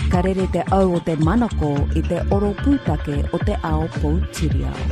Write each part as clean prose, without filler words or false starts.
Ka rere te au o te manako I te oro pūtake o te ao Poutireo.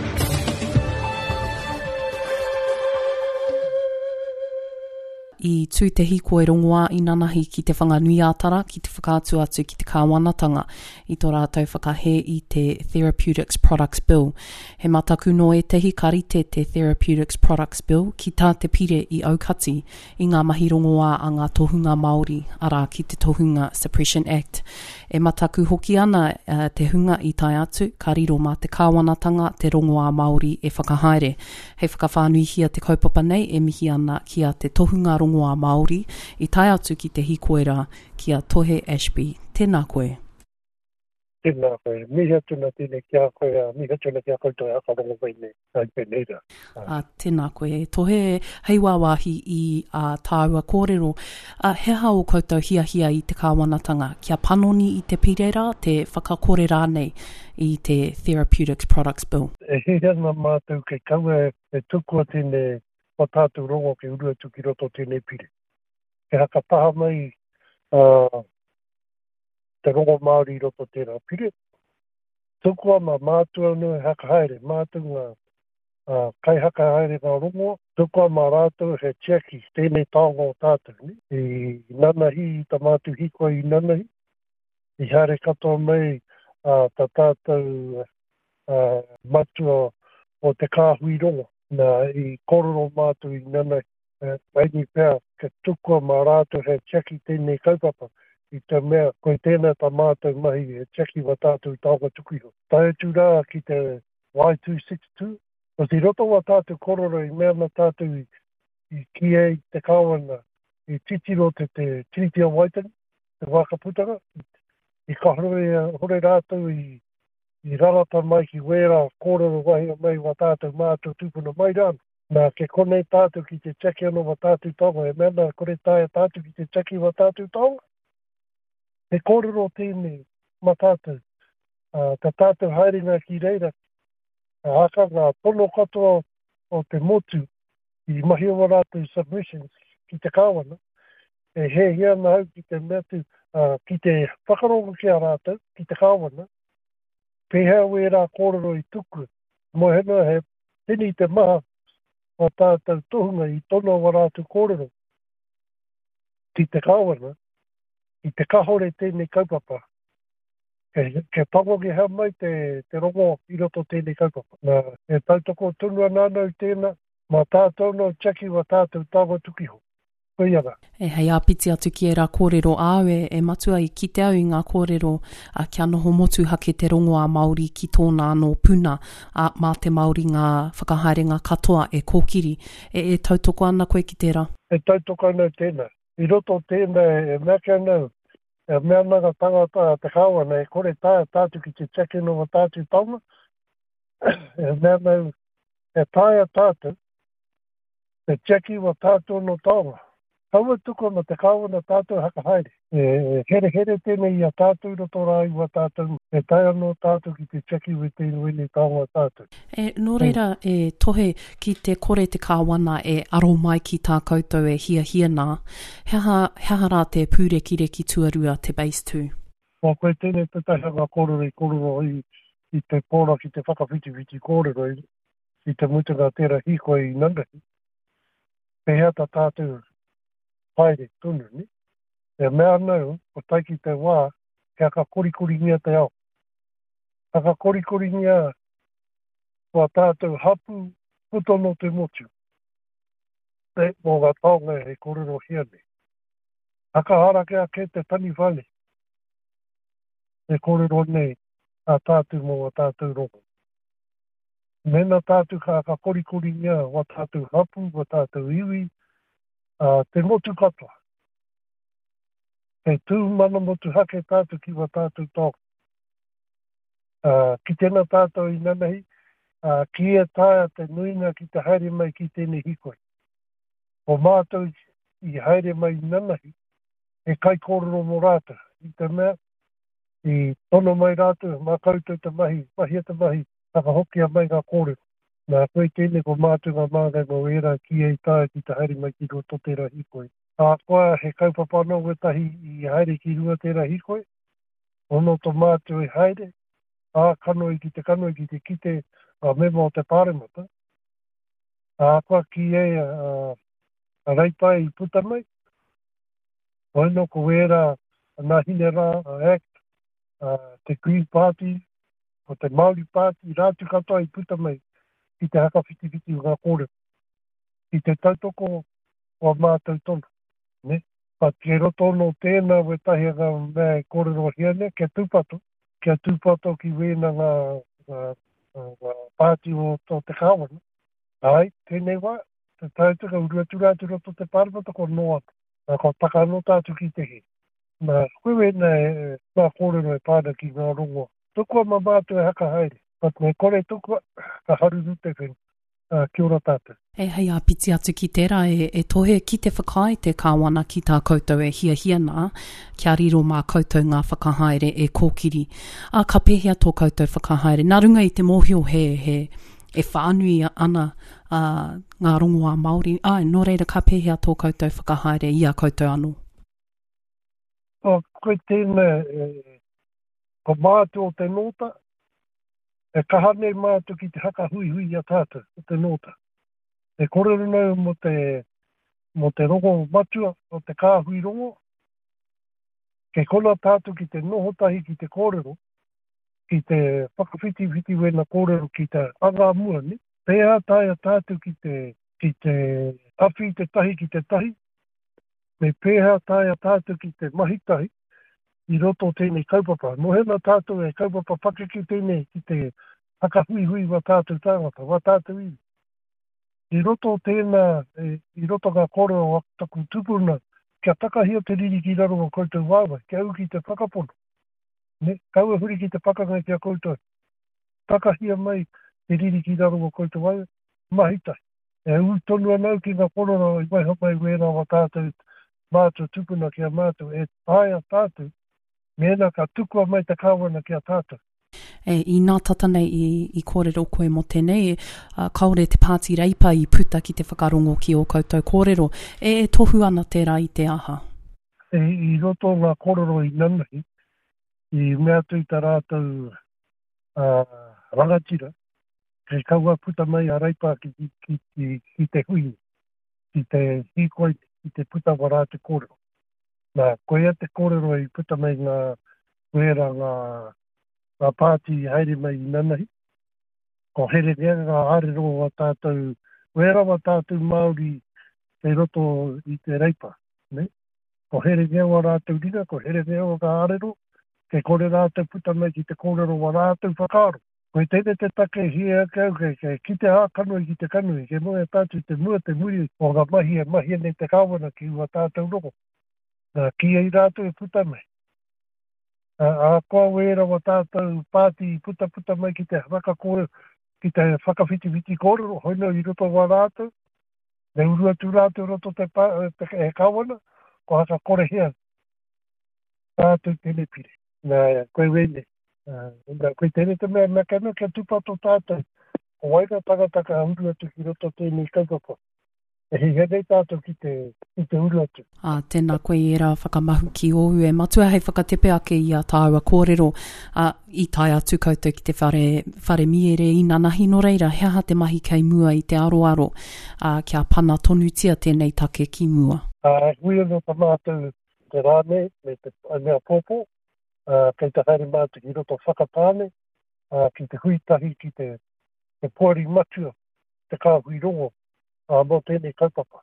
I tū te hiko e rongoa I nanahi ki te whanganui ātara, ki te whakaatu atu ki te kāwanatanga I tō rātou whakahe I te Therapeutics Products Bill. He mataku no e tehi karite te Therapeutics Products Bill ki tā te pire I aukati I ngā mahi rongoa a ngā tohunga Māori ara ki te Tohunga Suppression Act. E mataku hoki ana te hunga I tai atu, ka riro mā te kāwanatanga te rongoa Māori e whakahaere. Hei whakawhānuihia te kaupapa nei e mihi ana ki a te tohunga rongoa Māori I tai atu ki te hikoera ki a Tohe Ashby. Tēnā koe. Tēnā koe. Miha tuna tēne kia koe, miha tuna kia koutou a wharongo whaine, ai peneira. Tēnā koe. Tohe hei wāwahi I tāua kōrero. He hao koutou hia I te kāwanatanga. Kia panoni I te pirera, te whakakōrera nei I te Therapeutics Products Bill. E he hana mātou kei kaua e tukua tēne o tātou rongo ke urua tuki roto tēnei pire. Ke haka paha mai te rongo Māori roto tērā pire. Tukua ma mātua no haka haere, mātua ngā kai haka haere ngā rongo. Tukua ma rātou he tiaki tēnei taonga o tātou. I nanahi I ta mātu hikoa I nanahi. I haere katoa mai ta tātou matua o te kāhui rongo. Nā I kororo mātu I nanahi. Maini pēr, ke tukua mā rātou he tiaki tēnei kaupapa. I te mea, koe tēnā ta mātou mahi he tiaki wa tātou taonga tukiho. Tae tū rā ki te Y262. O te roto wa tātou kororo I mea na tātou I kia I te kāwana. I titiro te tiritia waitani, te wākaputanga. I hore rātou I rarata mai ki wera kōrero wahi mai wa tātou mātou tūpuna mai rāna. Nā ke konei tātou ki te tiaki ano wa tātou tonga, e mena kore tāia tātou ki te tiaki wa tātou tonga. He kōrero tēnei ma tātou. Ta tātou haeringa ki reira. Haka ngā pono katoa o te motu I mahi o rātou submissions ki te kāwana. E he hea na hau ki te metu, ki te whakarongo ki a rātou, ki te kāwana. Pehea we rā kōrero I tuku. Mo hena he tini te maha o tātou tohunga I tono wa rātou kōrero. Ki te kāwana, I te kahore tēnei kaupapa. Ke pango ki hea mai te rongo I roto tēnei kaupapa. Nā, e tautoko tunua nānau tēnā, mā tātou no tiaki wa tātou tāwa tukiho. Koiara. E hei apiti atu ki e rā kōrero āwe e matua I ki te au I ngā kōrero kia noho motu hake te rongoa Māori ki tōna anō puna mā te Māori ngā whakahaerenga katoa e kōkiri. E tautoko ana koe ki tērā? E tautoko ana tēnā. I roto tēnā e mea nau. E mea nanga tangata te kāwana e kore tātou ki te tiaki no wa tātou taunga. E mea nau e tāia tātou. Te tiaki wa tātou no taunga. Kaua tuko ma te kāwana tātou haka haere. Here tēnei I a tātou roto rāi wa tātou. E tai anō tātou ki te tiaki we tēnei wene tāunga tātou. Nō reira e tohe ki te kore te kāwana e aro mai ki tā koutou e hia nā. Hea rā te pūreki tuarua te base 2. Mā koe tēnei te taihanga kōrero I te pōra ki te whakawhiti kōrero I te mutunga tērā hiko I nandahi. Pehea ta tātou haere tunu, ni? E mea nau, o taiki te wā, ke aka korikori ngia te ao. Aka korikori ngia wa tātou hapu putono te motu. Te mō ngā taonga he kōrero hiane. Aka harake a ke te tani whale. He kōrero nei a tātou mō a tātou rongo. Mena tātou ka aka korikori ngia wa tātou hapu, wa tātou iwi, te motu katoa. Te tū mana motu hake tātou ki wa tātou tō. Ki tēnā tātou I nanahi, ki e tāia te nuinga ki te haere mai ki tēnei hikoi. O mātou I haere mai nanahi, e kai kōrero mō rātou. I te mea, I tono mai rātou, mā koutou te mahi te mahi, whakahokia mai ngā kōrero. Nā koe tēnei ko mātou ngā māngai mō era ki e tāia ki te haere mai ki roto tērā hikoi. Koa he kaupapa no wetahi I haere ki rua tērā hikoi. ono to mātu I haere, kanoi ki te kite, mema o te pāremata. Kwa ki a raipai I puta mai, ono ko wera nā hinera act, te Green Party, o te Māori Party, rātu katoa I puta mai, ki te haka whiti o ngā kōrero. Ki te tautoko o mātou tonu, ne? Pa te roto no tēnā we tahi ngā mea kōrero hiane, kia tūpato ki wēna ngā pāti o te kāwana. Ai, tēnei wā, te tautaka uruaturatu roto te pārmata ko noa, ko taka no tātu ki te he. Nā, koe wēna ngā kōrero e pāna ki ngā rongoa. Tukua ma mātou e haka haere, pat me kore tukua, ka haru rute whenu. Kia ora tātou. Hei a piti atu ki tērā e tohe ki te whakae te kāwana ki tā koutou e hiana, kia riro mā koutou ngā whakahaere e kōkiri. Ka pehea tō koutou whakahaere. Nā runga I te mōhio e whānui ana ngā rongoā Māori. Nō reira ka pehea tō koutou whakahaere I a koutou anō. Koe tēnā, ko mātu o te nota, e kahane mātu ki te haka hui a tātou, o te nota. E korero nau mo te rongo matua, o te kāhui rongo, ke kona tātou ki te nohotahi ki te kōrero, ki te whakawhiti wena kōrero ki te anga mua, ne? Pēhā tāia tātou ki te awhi te tahi ki te tahi, me pēhā tāia tātou ki te mahitahi, I roto tēnei kaupapa. No hena tātou e kaupapa whakeki tēnei ki te hakahui wa tātou tāngata, wa tātou I. I roto tēnā, I roto ngā kōrero o taku tupuna, kia takahia te riri ki raro o koutou wāwai, kia au ki te whakapono. Ne? Kau e huri ki te pakangai kia koutou. Takahia mai te riri ki raro o koutou wāwai, mahitahi. E au tonua nau ki ngā kōrero I mai hapai wēra wa tātou mātou tupuna kia mātou, e tāia tātou, mena ka tukua mai te kāwana kia tātou. I nā tata nei I kōrero koe mo tēnei, kaore te pāti reipa I puta ki te whakarongo ki o koutou kōrero, e tohu ana tērā I te aha? I roto ngā kōrero I nanahi, I mea tui tā rātou rangatira, kei kaua puta mai a reipa ki te hui, ki te hikoi, ki te puta wa rātou kōrero. Nā, koe te kōrero I puta mai ngā wera ngā pāti haere mai I nanahi. Ko here ngā arero wa tātou, wera wa tātou Māori te roto I te reipa. Ne? Ko here ngā wa rātou rina, ko here ngā wa arero, ke kore rātou puta mai ki te kōrero wa rātou whakaaro. Koe tēne te take hia kau, ke ki te kanoi ki te kanoi, ke moe tātou te mua te muri o ngā mahi nei te kāwana ki wa tātou roko. Ki ai rātou e puta mai. Koa wera wa tātou pāti puta mai ki te whakakore, ki te whakawhiti kōrero, hoina I roto wa rātou, ne urua tu rātou roto te kāwana, ko haka kore hea. Tātou tēne pire. Nā, koe wene. Koe tēne te mea kano kia tupato tātou. O waika takataka urua tu ki roto tēne kaupapa. He nei tātou ki te uruatu. Tēnā koe era whakamahu ki ohu e matua hei whakatepe ake I a tāua kōrero I tai atu koutou ki te whare miere I nanahi no reira hea te mahi kei mua I te aroaro kia pana tonutia tēnei take ki mua. Hui no ta mātou te rāne me te mea pōpō, kei te haere mātou ki roto whakapāne, ki te huitahi ki te puari matua, te kāhui rongo. Mō tēnei kaupapa.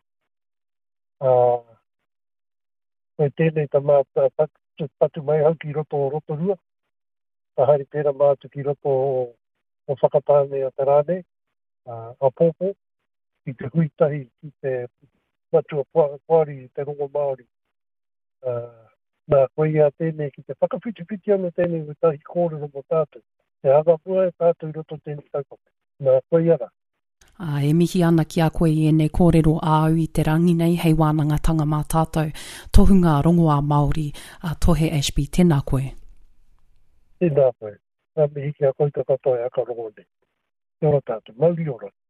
Koe tēnei ta mātua patu mai hau ki roto rua. Ta haere pēra mātu ki roto o whakapāne a te rāne, a pōpō, ki te huitahi, ki te matua puari, te rongo Māori. Nā koe ia tēnei ki te whakawhiti ana tēnei o tahi kōrero mo tātou. Te hanga pua e tātou roto tēnei kaupapa. Nā koe ia rā. E mihi ana ki a koe I nei kōrero āu I te rangi nei hei wānangatanga mā tātou. Tohu ngā rongoā Māori, tohe Ashby, tēnā koe. Tēnā koe. Nā mihi ki a koe te katoa e aka rongo nei. Kia ora tātou, mauri ora.